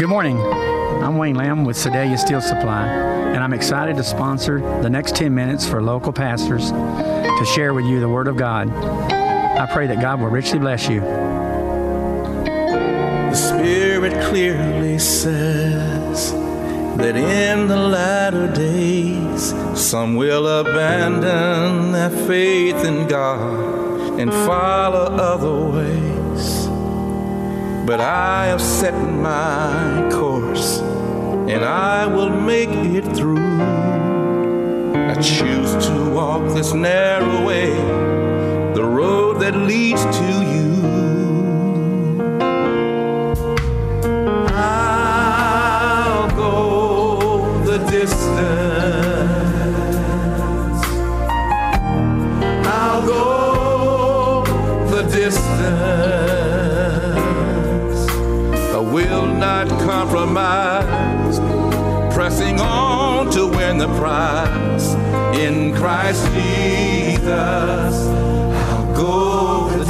Good morning. I'm Wayne Lamb with Sedalia Steel Supply, and I'm excited to sponsor the next 10 minutes for local pastors to share with you the Word of God. I pray that God will richly bless you. The Spirit clearly says that in the latter days some will abandon their faith in God and follow other ways. But I have set my course, and I will make it through. I choose to walk this narrow way, the road that leads to you. I'll go the distance. I'll go the distance. Will not compromise, pressing on to win the prize. In Christ Jesus, I'll go the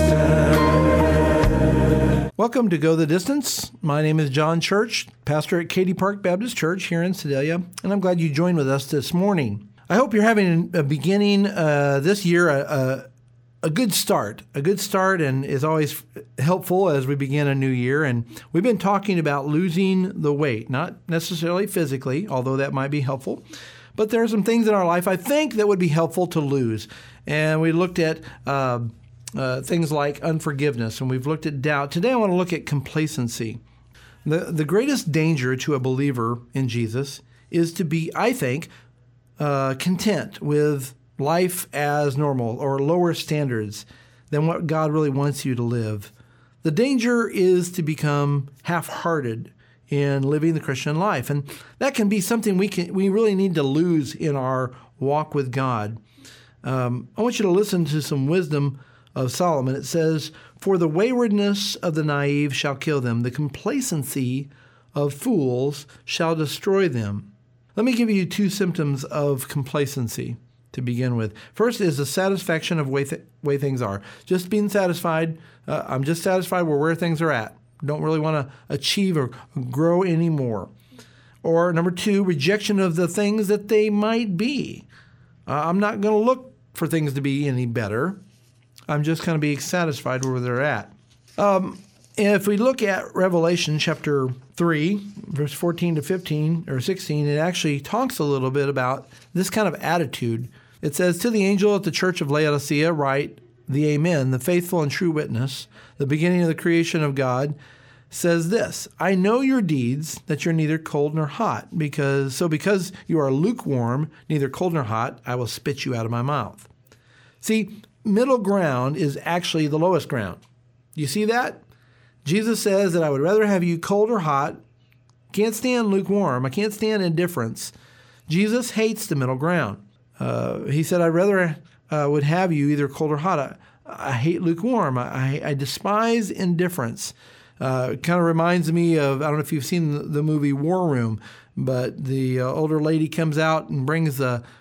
distance. Welcome to Go the Distance. My name is John Church, pastor at Katy Park Baptist Church here in Sedalia, and I'm glad you joined with us this morning. I hope you're having a beginning this year, a good start, and is always helpful as we begin a new year. And we've been talking about losing the weight, not necessarily physically, although that might be helpful, but there are some things in our life I think that would be helpful to lose. And we looked at things like unforgiveness, and we've looked at doubt. Today I want to look at complacency. The greatest danger to a believer in Jesus is to be, I think, content with life as normal or lower standards than what God really wants you to live. The danger is to become half-hearted in living the Christian life, and that can be something we really need to lose in our walk with God. I want you to listen to some wisdom of Solomon. It says, "For the waywardness of the naive shall kill them, the complacency of fools shall destroy them." Let me give you two symptoms of complacency to begin with. First is the satisfaction of way things are. Just being satisfied. I'm just satisfied with where things are at. Don't really want to achieve or grow anymore. Or number two, rejection of the things that they might be. I'm not going to look for things to be any better. I'm just going to be satisfied where they're at. If we look at Revelation chapter 3, verse 14 to 15 or 16, it actually talks a little bit about this kind of attitude. It says, "To the angel at the church of Laodicea write, the Amen, the faithful and true witness, the beginning of the creation of God, says this, I know your deeds, that you're neither cold nor hot, because you are lukewarm, neither cold nor hot, I will spit you out of my mouth." See, middle ground is actually the lowest ground. You see that? Jesus says that I would rather have you cold or hot. Can't stand lukewarm. I can't stand indifference. Jesus hates the middle ground. He said, I'd rather would have you either cold or hot. I hate lukewarm. I despise indifference. It kind of reminds me of, I don't know if you've seen the movie War Room, but the older lady comes out and brings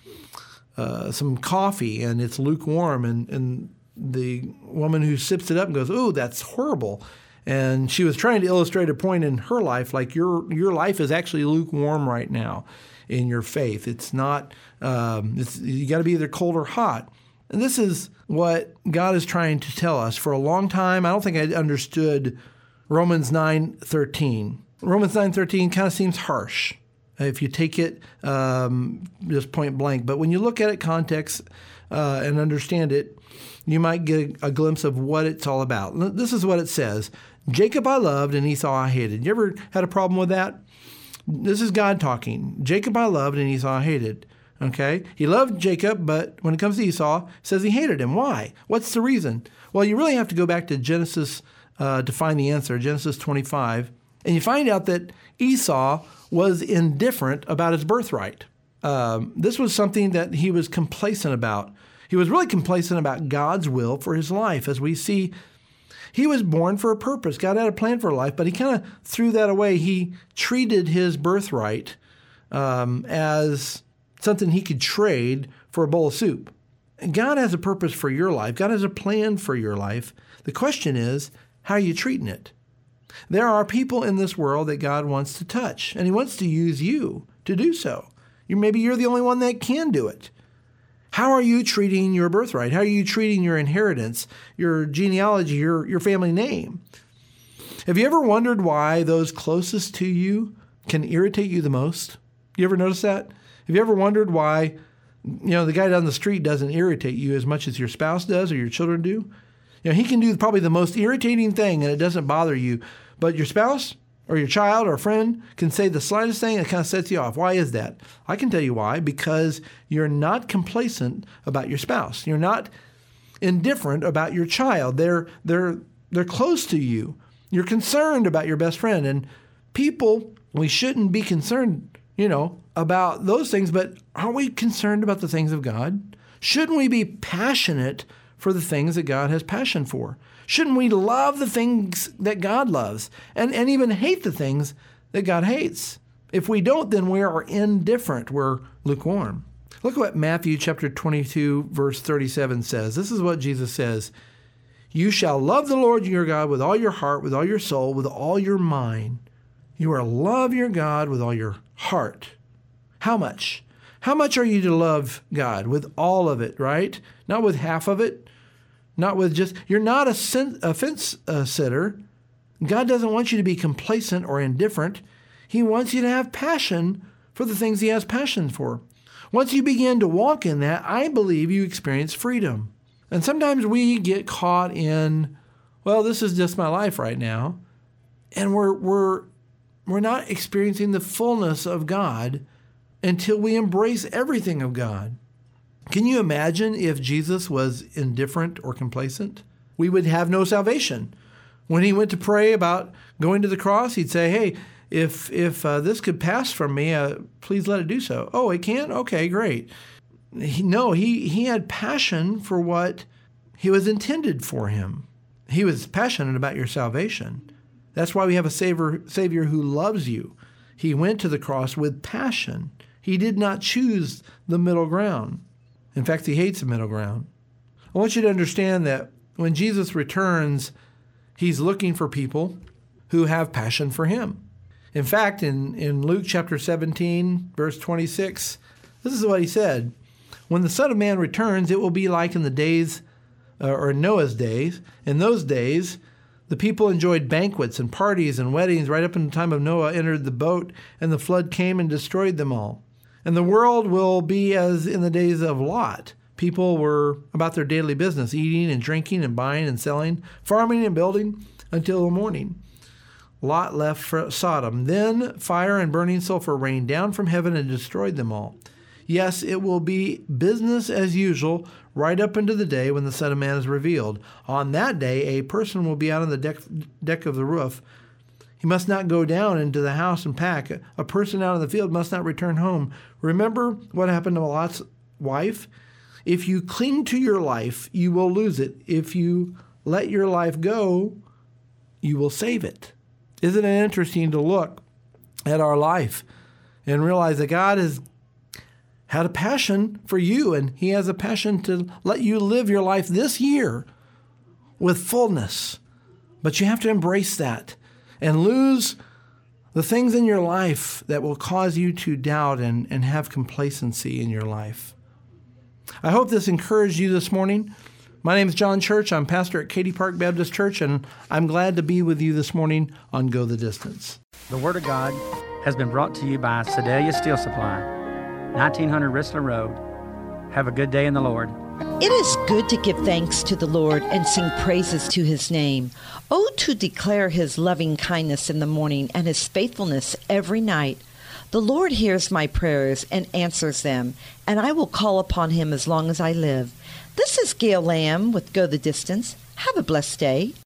some coffee, and it's lukewarm, and the woman who sips it up goes, "Ooh, that's horrible." And she was trying to illustrate a point in her life, like your life is actually lukewarm right now in your faith. It's not, you got to be either cold or hot. And this is what God is trying to tell us. For a long time, I don't think I understood Romans 9:13. Romans 9:13 kind of seems harsh if you take it just point blank. But when you look at it context and understand it, you might get a glimpse of what it's all about. This is what it says. Jacob I loved and Esau I hated. You ever had a problem with that? This is God talking. Jacob I loved and Esau I hated. Okay? He loved Jacob, but when it comes to Esau, it says he hated him. Why? What's the reason? Well, you really have to go back to Genesis to find the answer, Genesis 25. And you find out that Esau was indifferent about his birthright. This was something that he was complacent about. He was really complacent about God's will for his life. As we see, he was born for a purpose. God had a plan for life, but he kind of threw that away. He treated his birthright as something he could trade for a bowl of soup. And God has a purpose for your life. God has a plan for your life. The question is, how are you treating it? There are people in this world that God wants to touch, and he wants to use you to do so. Maybe you're the only one that can do it. How are you treating your birthright? How are you treating your inheritance, your genealogy, your family name? Have you ever wondered why those closest to you can irritate you the most? You ever notice that? Have you ever wondered why, the guy down the street doesn't irritate you as much as your spouse does or your children do? He can do probably the most irritating thing and it doesn't bother you, but your spouse or your child or friend can say the slightest thing and it kind of sets you off. Why is that? I can tell you why. Because you're not complacent about your spouse. You're not indifferent about your child. They're close to you. You're concerned about your best friend. And people, we shouldn't be concerned, about those things, but aren't we concerned about the things of God? Shouldn't we be passionate for the things that God has passion for? Shouldn't we love the things that God loves and even hate the things that God hates? If we don't, then we are indifferent. We're lukewarm. Look what Matthew chapter 22, verse 37 says. This is what Jesus says. You shall love the Lord your God with all your heart, with all your soul, with all your mind. You are to love your God with all your heart. How much? How much are you to love God? With all of it, right? Not with half of it. Not with just, you're not a fence sitter. God doesn't want you to be complacent or indifferent. He wants you to have passion for the things he has passion for. Once you begin to walk in that, I believe you experience freedom. And sometimes we get caught in, well, this is just my life right now. And we're not experiencing the fullness of God until we embrace everything of God. Can you imagine if Jesus was indifferent or complacent? We would have no salvation. When he went to pray about going to the cross, he'd say, hey, if this could pass from me, please let it do so. Oh, it can? Okay, great. He had passion for what he was intended for him. He was passionate about your salvation. That's why we have a Savior who loves you. He went to the cross with passion. He did not choose the middle ground. In fact, he hates the middle ground. I want you to understand that when Jesus returns, he's looking for people who have passion for him. In fact, in Luke chapter 17, verse 26, this is what he said. When the Son of Man returns, it will be like in the days, or Noah's days. In those days, the people enjoyed banquets and parties and weddings right up in the time of Noah entered the boat, and the flood came and destroyed them all. And the world will be as in the days of Lot. People were about their daily business, eating and drinking and buying and selling, farming and building until the morning. Lot left for Sodom. Then fire and burning sulfur rained down from heaven and destroyed them all. Yes, it will be business as usual right up into the day when the Son of Man is revealed. On that day, a person will be out on the deck of the roof. He must not go down into the house and pack. A person out in the field must not return home. Remember what happened to Lot's wife? If you cling to your life, you will lose it. If you let your life go, you will save it. Isn't it interesting to look at our life and realize that God has had a passion for you, and he has a passion to let you live your life this year with fullness. But you have to embrace that and lose the things in your life that will cause you to doubt and have complacency in your life. I hope this encouraged you this morning. My name is John Church. I'm pastor at Katy Park Baptist Church, and I'm glad to be with you this morning on Go the Distance. The Word of God has been brought to you by Sedalia Steel Supply, 1900 Rissler Road. Have a good day in the Lord. It is good to give thanks to the Lord and sing praises to his name. Oh, to declare his loving kindness in the morning and his faithfulness every night. The Lord hears my prayers and answers them, and I will call upon him as long as I live. This is Gail Lamb with Go the Distance. Have a blessed day.